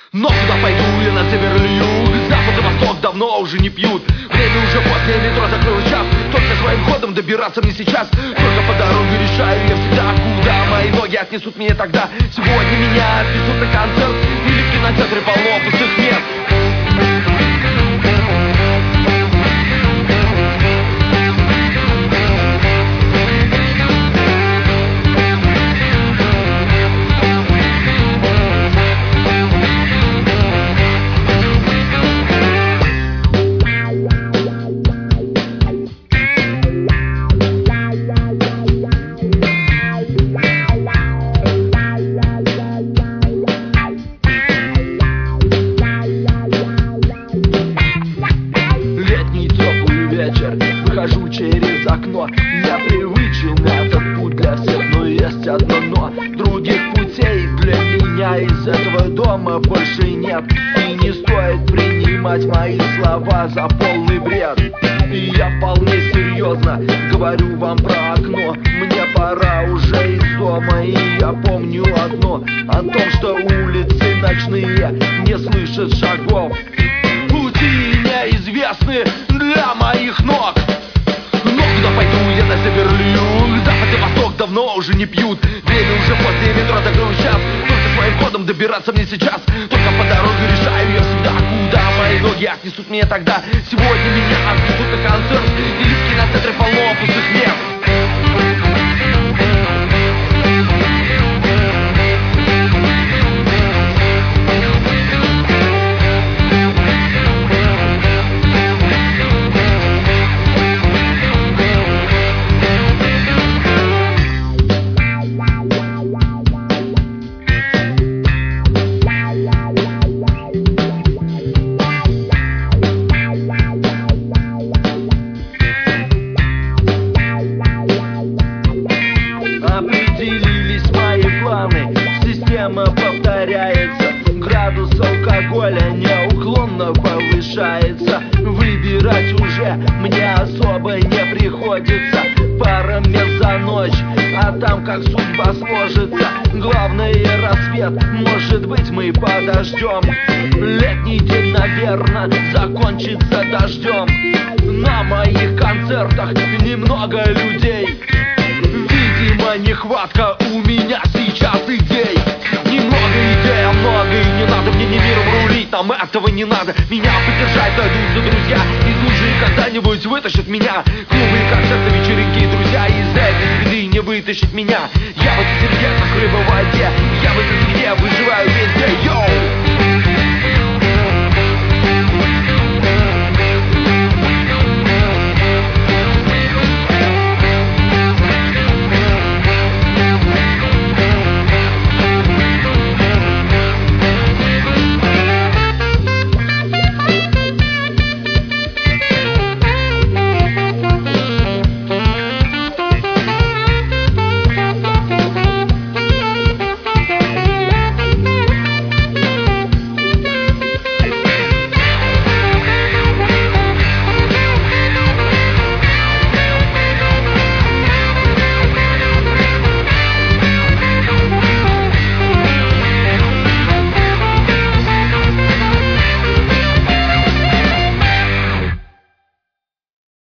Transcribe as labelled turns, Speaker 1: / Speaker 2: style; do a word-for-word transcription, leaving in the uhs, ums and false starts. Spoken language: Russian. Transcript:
Speaker 1: Но куда пойду я, на север или юг? Запад и восток давно уже не пьют. Время уже позднее, метро закрылось час. Только своим ходом добираться мне сейчас. Только по дороге решаю я всегда, куда мои ноги отнесут меня тогда. Сегодня меня отвезут на концерт или в кинотеатре полно пустых мест. Выхожу через окно. Я привычен этот путь для всех, но есть одно но. Других путей для меня из этого дома больше нет. И не стоит принимать мои слова за полный бред. И я вполне серьезно говорю вам про окно. Мне пора уже из дома, и я помню одно: о том, что улицы ночные не слышат шагов. Пути неизвестны для моих ног. Но куда пойду я, на север или юг? Запад и восток давно уже не пьют. Время уже позднее, метро закрылось час. Только своим ходом добираться мне сейчас. Только по дороге решаю я всегда, куда мои ноги отнесут меня тогда. Сегодня меня отвезут на концерт или в кинотеатре полно пустых мест. Определились мои планы, система повторяется. Градус алкоголя неуклонно повышается. Выбирать уже мне особо не приходится. Пара мест за ночь, а там как судьба сложится. Главное рассвет, может быть мы подождем. Летний день, наверное, закончится дождем. На моих концертах немного людей. Видимо, нехватка у меня сейчас идей. Немного идей, а много и не надо. Мне не миром рулить, нам этого не надо. Меня поддержать найдутся друзья. Из лужи когда-нибудь вытащат меня. Клубы, концерты, вечеринки, друзья. Из этой беды не вытащит меня. Я в этой среде, как рыба в воде. Я в этой среде выживаю везде. Йоу!